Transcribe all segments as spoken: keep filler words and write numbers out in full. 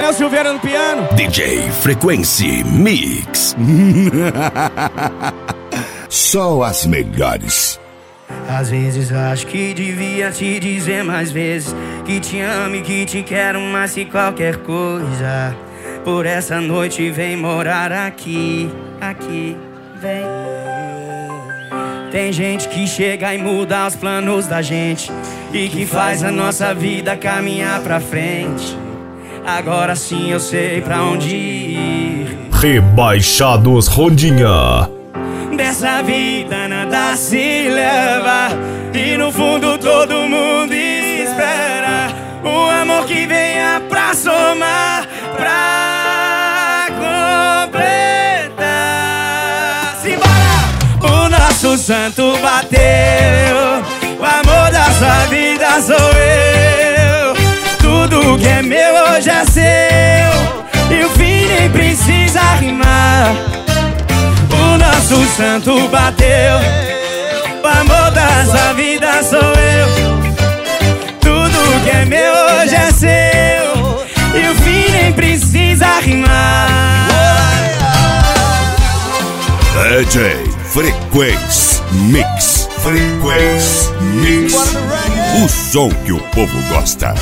Léo Silveira no piano. D J Frequency Mix. Só as melhores. Às vezes acho que devia te dizer mais vezes que te amo e que te quero mais que qualquer coisa. Por essa noite vem morar aqui, aqui, vem. Tem gente que chega e muda os planos da gente e que faz a nossa vida caminhar pra frente. Agora sim eu sei pra onde ir. Rebaixados Rondinha. Dessa vida nada se leva e no fundo todo mundo espera um amor que venha pra somar, pra completar. Simbora! O nosso santo bateu, o amor da sua vida sou eu. Tudo que é meu hoje é seu e o fim nem precisa rimar. O nosso santo bateu, o amor da sua vida sou eu. Tudo que é meu hoje é seu e o fim nem precisa rimar. D J Frequency Mix. Frequency Mix. O som que o povo gosta.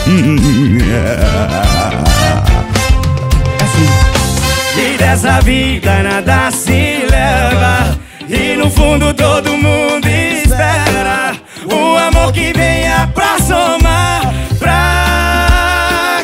E dessa vida nada se leva e no fundo todo mundo espera um amor que venha pra somar, pra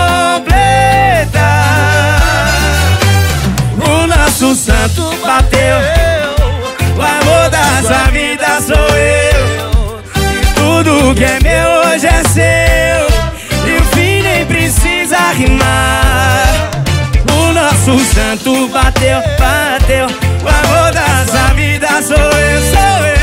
completar. O nosso santo bateu, o amor da sua vida sou eu. Tudo que é meu hoje é seu e o fim nem precisa rimar. O nosso santo bateu, bateu, o amor da sua vida sou eu, sou eu.